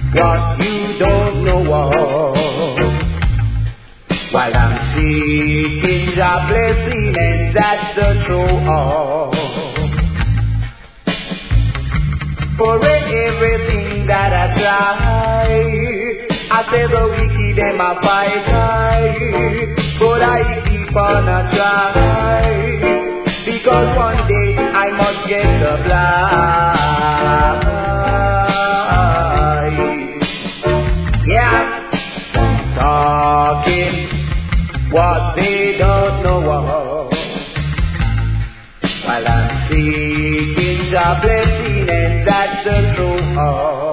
what you don't know of. While I'm seeking your blessing, and that's the show off. For everything that I try, I say the wicked them a fight high, but I keep on a try, because one day I must get the blind. Yeah, talking what they don't know of, while I'm seeking the blessing, and that's the truth of.